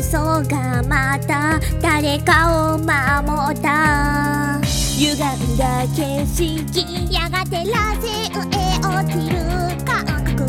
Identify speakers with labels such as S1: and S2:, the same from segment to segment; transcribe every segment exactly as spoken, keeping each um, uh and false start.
S1: 嘘がまた誰かを守った。歪んだ景色、やがてらせ上落ちる感覚。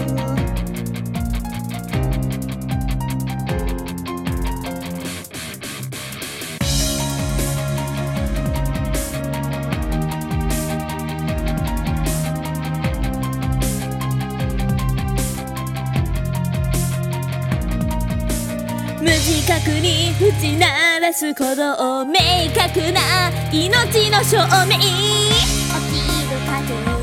S1: 無自覚に打ち鳴らす鼓動、明確な命の証明。起きる風